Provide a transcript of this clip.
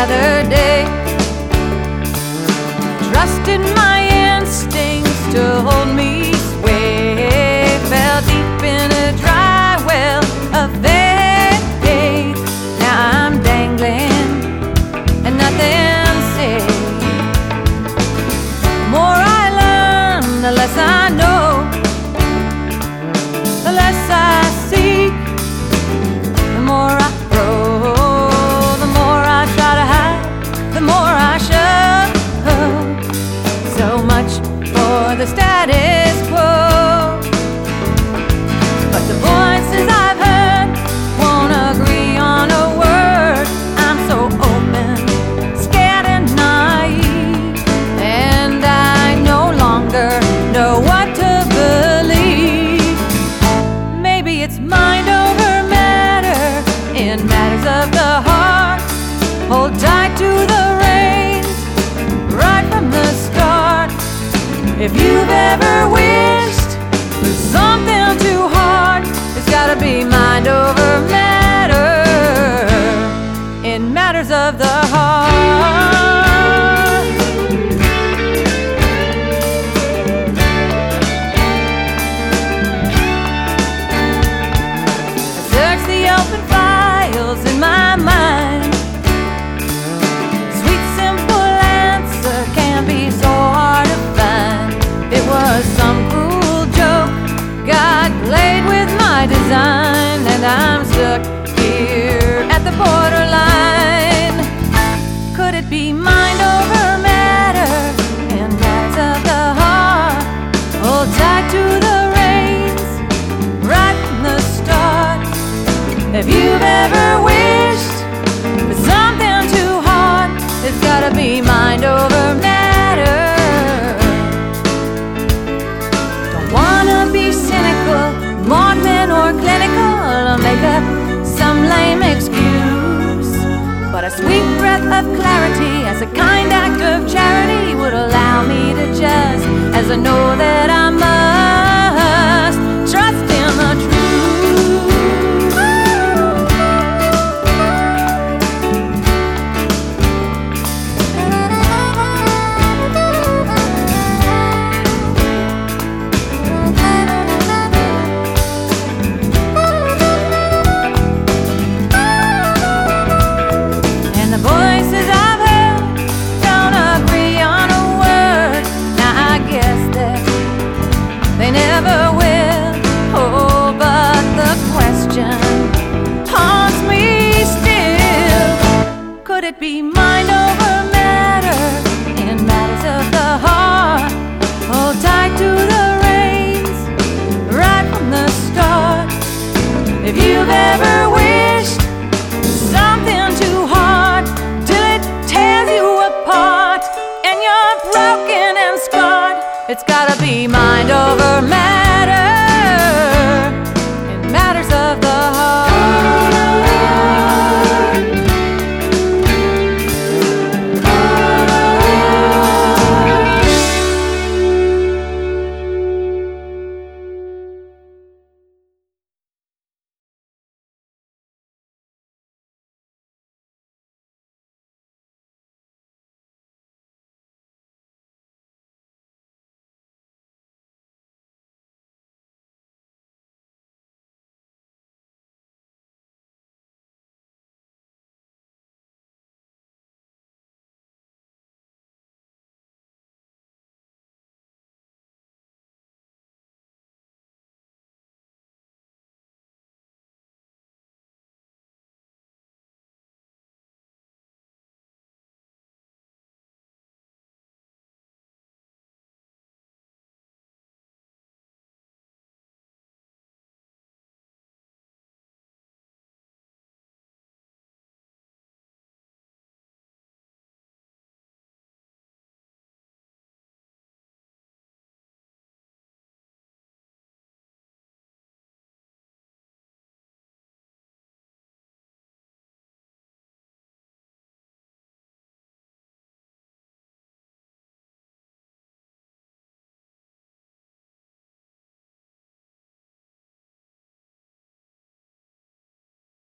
other day. Trusted my instincts to hold me sway. Fell deep in a dry well of faith. Now I'm dangling and nothing safe. The more I learn, the less I know, the less I seek, the more I grow, the more I try to hide, the more I shove. So much for the status quo. But the voices I've heard won't agree on a word. I'm so open, scared and naive, and I no longer know what to believe. Maybe it's mind over matter in matters of the heart. Hold tight to the reins right from the start. If you've ever wished for something too hard, it's gotta be mind over matter in matters of the heart. I search the open files in my mind. Sweet simple answer can be so hard to find. It was some cruel joke God played with my design, and I'm stuck here at the borderline. Could it be mind over matter in matters of the heart? Hold tight to the reins right from the start. If you've ever wished for something too hard, it's gotta be mind over matter. Don't wanna be cynical, maudlin or clinical, or make up some lame excuse. But a sweet breath of clarity as a kind act of charity would allow me to just, as I know that I must, trust in the truth. Haunts me still. Could it be